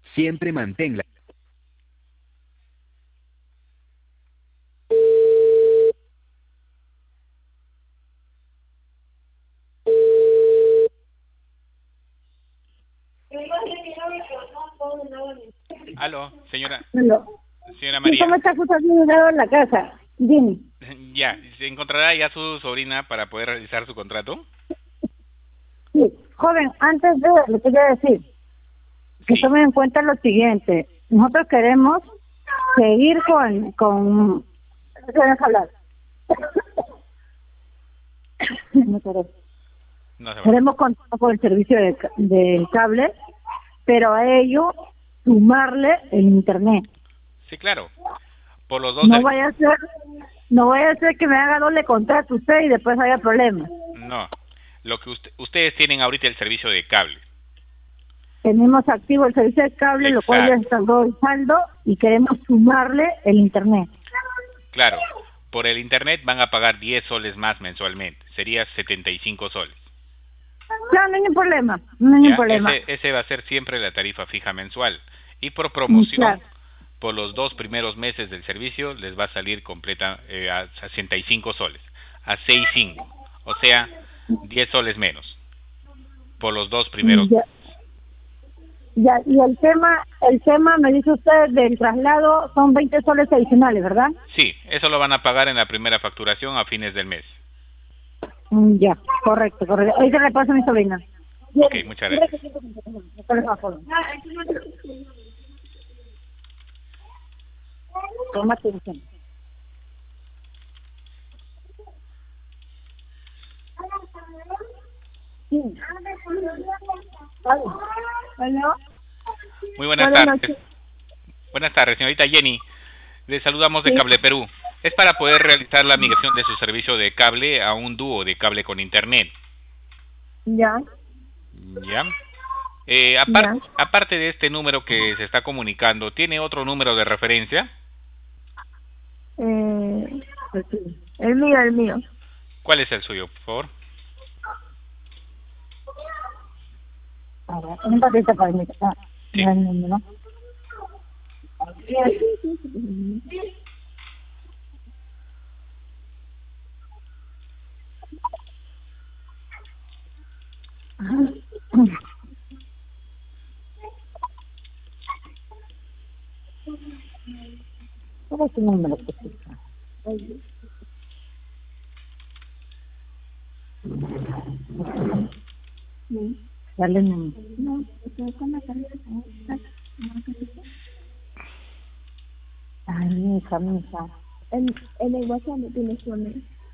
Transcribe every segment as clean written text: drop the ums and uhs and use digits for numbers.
Siempre manténla. Aló, señora, Aló. señora Sí, ¿cómo María. está justo llegado en la casa? Dime. Ya, ¿se encontrará ya su sobrina para poder realizar su contrato? Sí, joven, antes de le quería decir que Sí, tomen en cuenta lo siguiente. Nosotros queremos seguir con... ¿Quieres hablar? No queremos. no se preocupe. Queremos continuar con el servicio del cable, pero a ello sumarle el internet. Sí, claro, por los dos No servicios. vaya a ser, no vaya a ser que me haga doble contrato usted y después haya problemas. No, lo que ustedes tienen ahorita el servicio de cable. Tenemos activo el servicio de cable, lo cual ya Exacto, está todo el saldo y queremos sumarle el internet. claro. Por el internet van a pagar 10 soles más mensualmente. Sería 75 soles. Claro, no hay ningún problema, no hay ningún ¿Ya? problema. Ese va a ser siempre la tarifa fija mensual. Y por promoción, Claro, por los 2 primeros meses del servicio, les va a salir completa a 65 soles. A 6,5. O sea, 10 soles menos. Por los 2 primeros ya, meses. ya. Y el tema, me dice usted, del traslado son 20 soles adicionales, ¿verdad? Sí, eso lo van a pagar en la primera facturación a fines del mes. Ya, correcto, correcto. Ahorita le paso a mi sobrina. Ok, Bien, muchas mira gracias. que siento que me pone más joven. Toma atención. Sí. Vale. Bueno, Muy buenas buenas tardes. noches. Buenas tardes, señorita Jenny. Le saludamos de Sí, Cable Perú. Es para poder realizar la migración de su servicio de cable a un dúo de cable con internet. ya, ¿Ya? ya. Aparte de este número que se está comunicando, ¿tiene otro número de referencia? Pues sí. El mío, el mío. ¿Cuál es el suyo, por favor? A ver, un patito para mi casa. Sí. Ya el número. ¿Cuál es tu número? Dale el número. No, con la tarjeta. Ay, mi hija. En el WhatsApp no tienes poner.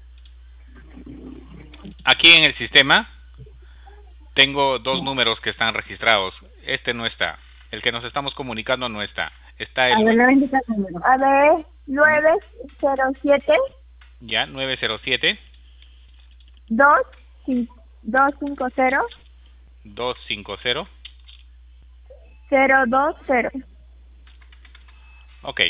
Aquí en el sistema tengo dos números que están registrados. Este no está. El que nos estamos comunicando no está. Está A el ver, le voy a indicar el número. A ver, 907 ya 907 250 250. 020. Ok.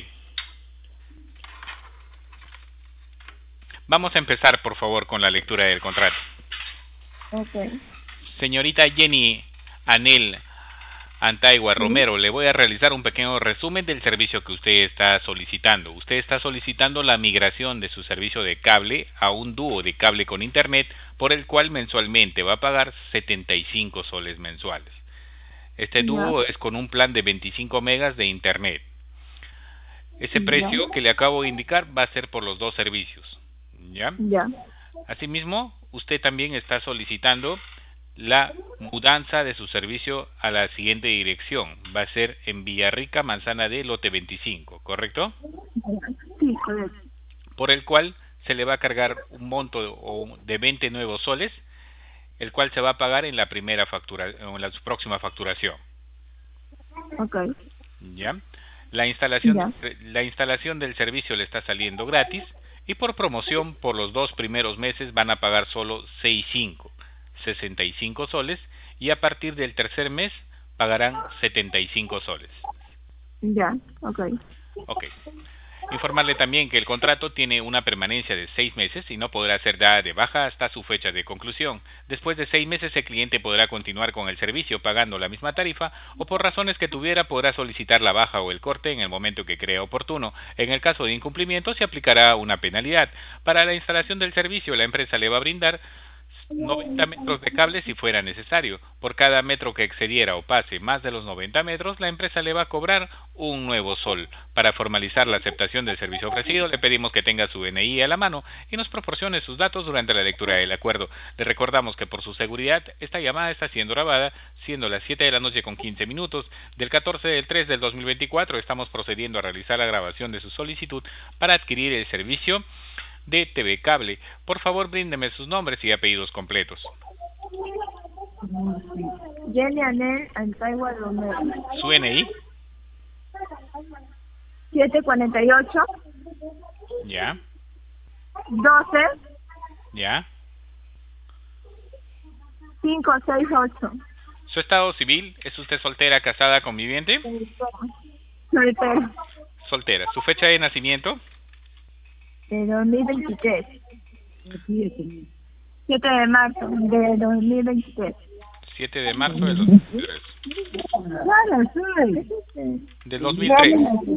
Vamos a empezar, por favor, con la lectura del contrato. Ok. Señorita Jenny Anel Antaigua Sí, Romero, le voy a realizar un pequeño resumen del servicio que usted está solicitando. Usted está solicitando la migración de su servicio de cable a un dúo de cable con internet, por el cual mensualmente va a pagar 75 soles mensuales. Este ya, dúo es con un plan de 25 megas de internet. Ese ya, precio que le acabo de indicar va a ser por los dos servicios. ¿Ya? ya. Asimismo, usted también está solicitando la mudanza de su servicio a la siguiente dirección. Va a ser en Villarrica, Manzana de Lote 25, ¿correcto? Sí, correcto. Por el cual se le va a cargar un monto de 20 nuevos soles, el cual se va a pagar en la primera factura, en la próxima facturación. Ok, ¿Ya? La instalación, ya. la instalación del servicio le está saliendo gratis y por promoción por los 2 primeros meses van a pagar solo 65 soles y a partir del tercer mes pagarán 75 soles. Ya, ok. Ok. Informarle también que el contrato tiene una permanencia de 6 meses y no podrá ser dada de baja hasta su fecha de conclusión. Después de 6 meses el cliente podrá continuar con el servicio pagando la misma tarifa o por razones que tuviera podrá solicitar la baja o el corte en el momento que crea oportuno. En el caso de incumplimiento se aplicará una penalidad. Para la instalación del servicio la empresa le va a brindar 90 metros de cable si fuera necesario. Por cada metro que excediera o pase más de los 90 metros, la empresa le va a cobrar un nuevo sol. Para formalizar la aceptación del servicio ofrecido, le pedimos que tenga su DNI a la mano y nos proporcione sus datos durante la lectura del acuerdo. Le recordamos que por su seguridad, esta llamada está siendo grabada, siendo las 7 de la noche con 15 minutos del 14 del 3 del 2024. Estamos procediendo a realizar la grabación de su solicitud para adquirir el servicio de TV Cable. Por favor, bríndeme sus nombres y apellidos completos. Jenny Anel Antigua Romero. Su NI. 748. Ya. 12. Ya. 568. Su estado civil, ¿es usted soltera, casada, conviviente? Soltero. Soltera. Su fecha de nacimiento. De 2023. 7 de marzo de 2023. 7 de marzo del 2003. Del 2003.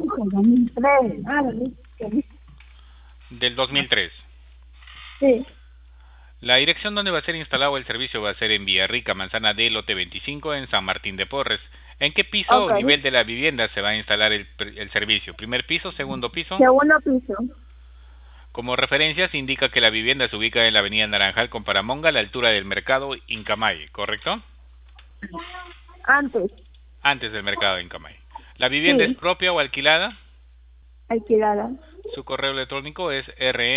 Del 2003. Sí. La dirección donde va a ser instalado el servicio va a ser en Villarrica, Manzana D, lote 25, en San Martín de Porres. ¿En qué piso o nivel de la vivienda se va a instalar el servicio? ¿Primer piso, segundo piso? Segundo piso. Como referencia se indica que la vivienda se ubica en la avenida Naranjal con Paramonga, a la altura del mercado Incamay, ¿correcto? Antes. Antes del mercado Incamay. ¿La vivienda es propia o alquilada? Alquilada. Su correo electrónico es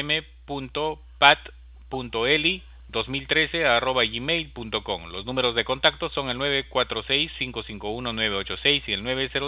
rm.pat.eli2013@gmail.com. Los números de contacto son el 946-551-986 y el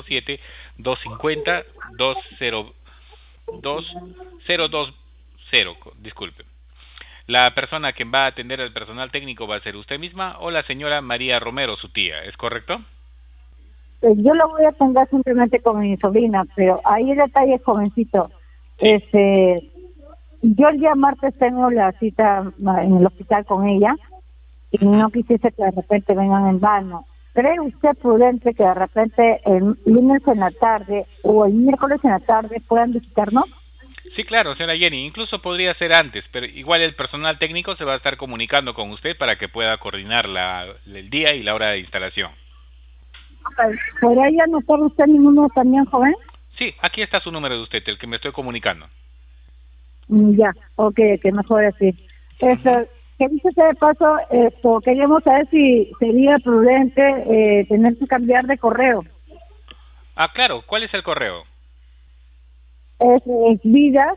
907-250-2020. Disculpe. La persona que va a atender al personal técnico va a ser usted misma o la señora María Romero, su tía, ¿es correcto? Yo lo voy a atender simplemente con mi sobrina, pero ahí el detalle, jovencito. Yo el día martes tengo la cita en el hospital con ella y no quisiese que de repente vengan en vano. ¿Cree usted prudente que de repente el lunes en la tarde o el miércoles en la tarde puedan visitarnos? Sí, claro, señora Jenny, incluso podría ser antes, pero igual el personal técnico se va a estar comunicando con usted para que pueda coordinar el día y la hora de instalación. ¿Podría anotar usted mi número también, joven? Sí, aquí está su número de usted, el que me estoy comunicando. Ya, que mejor así. Que dice de paso, queríamos saber si sería prudente tener que cambiar de correo. Ah, claro, ¿cuál es el correo? Es Vida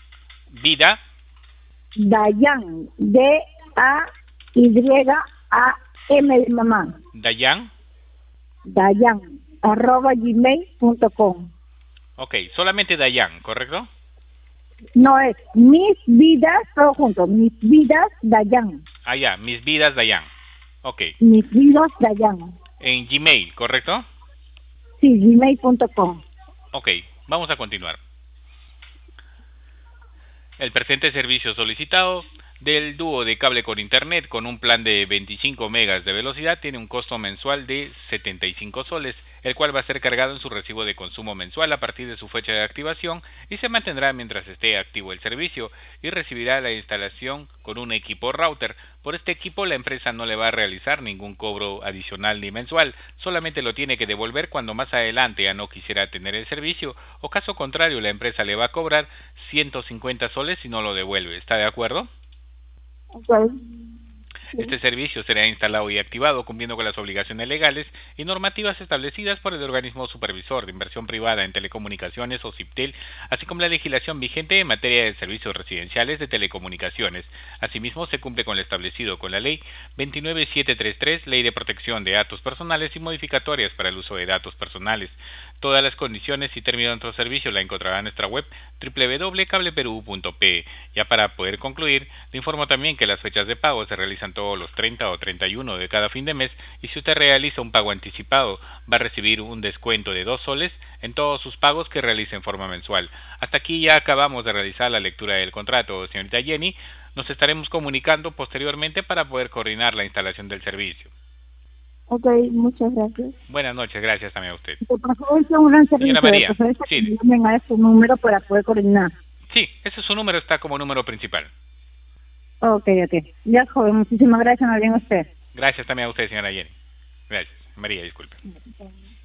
Dayan, DAYAM de mamá. Dayan, @gmail.com. Ok, solamente Dayan, ¿correcto? No, es Mis Vidas, todo junto, Mis Vidas Dayan. Ah, ya, Mis Vidas Dayan. Ok. Mis Vidas Dayan. En Gmail, ¿correcto? Sí, gmail.com. Ok, vamos a continuar. El presente servicio solicitado del dúo de cable con internet con un plan de 25 megas de velocidad tiene un costo mensual de 75 soles, el cual va a ser cargado en su recibo de consumo mensual a partir de su fecha de activación y se mantendrá mientras esté activo el servicio y recibirá la instalación con un equipo router. Por este equipo la empresa no le va a realizar ningún cobro adicional ni mensual, solamente lo tiene que devolver cuando más adelante ya no quisiera tener el servicio o caso contrario la empresa le va a cobrar 150 soles si no lo devuelve. ¿Está de acuerdo? Okay. Este servicio será instalado y activado cumpliendo con las obligaciones legales y normativas establecidas por el organismo supervisor de inversión privada en telecomunicaciones o CIPTEL, así como la legislación vigente en materia de servicios residenciales de telecomunicaciones. Asimismo, se cumple con lo establecido con la Ley 29733, Ley de Protección de Datos Personales y modificatorias para el uso de datos personales. Todas las condiciones y términos de nuestro servicio la encontrará en nuestra web www.cableperu.pe. Ya para poder concluir, le informo también que las fechas de pago se realizan todos los 30 o 31 de cada fin de mes, y si usted realiza un pago anticipado va a recibir un descuento de 2 soles en todos sus pagos que realice en forma mensual. Hasta aquí ya acabamos de realizar la lectura del contrato, señorita Jenny. Nos estaremos comunicando posteriormente para poder coordinar la instalación del servicio. Ok, muchas gracias. Buenas noches, gracias también a usted. Por favor, sea un gran Señora servicio. María, De preferencia que sí, me llamen a este número para poder coordinar. sí, ese es su número, está como número principal. Ok, ok. Ya, joven, muchísimas gracias, más bien a usted. Gracias también a usted, señora Jenny. Gracias. María, disculpe.